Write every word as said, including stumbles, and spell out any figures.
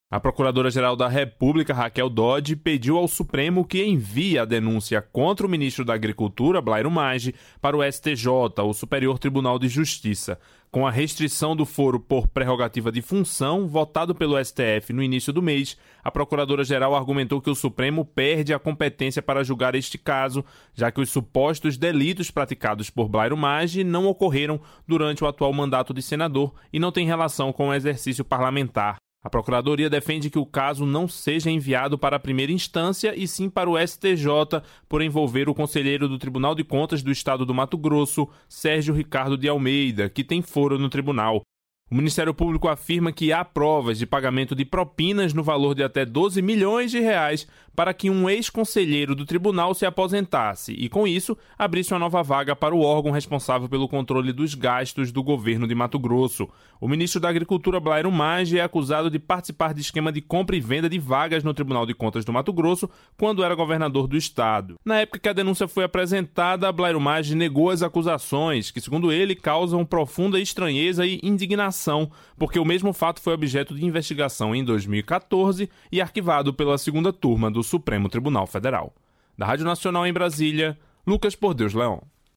A Procuradora-Geral da República, Raquel Dodge, pediu ao Supremo que envie a denúncia contra o ministro da Agricultura, Blairo Maggi, para o S T J, o Superior Tribunal de Justiça. Com a restrição do foro por prerrogativa de função, votado pelo S T F no início do mês, a Procuradora-Geral argumentou que o Supremo perde a competência para julgar este caso, já que os supostos delitos praticados por Blairo Maggi não ocorreram durante o atual mandato de senador e não têm relação com o exercício parlamentar. A Procuradoria defende que o caso não seja enviado para a primeira instância e sim para o S T J, por envolver o conselheiro do Tribunal de Contas do Estado do Mato Grosso, Sérgio Ricardo de Almeida, que tem foro no tribunal. O Ministério Público afirma que há provas de pagamento de propinas no valor de até doze milhões de reais para que um ex-conselheiro do tribunal se aposentasse e, com isso, abrisse uma nova vaga para o órgão responsável pelo controle dos gastos do governo de Mato Grosso. O ministro da Agricultura, Blairo Maggi, é acusado de participar de esquema de compra e venda de vagas no Tribunal de Contas do Mato Grosso quando era governador do estado. Na época que a denúncia foi apresentada, Blairo Maggi negou as acusações, que, segundo ele, causam profunda estranheza e indignação, porque o mesmo fato foi objeto de investigação em dois mil e catorze e arquivado pela segunda turma do Supremo Tribunal Federal. Da Rádio Nacional em Brasília, Lucas Por Deus Leão.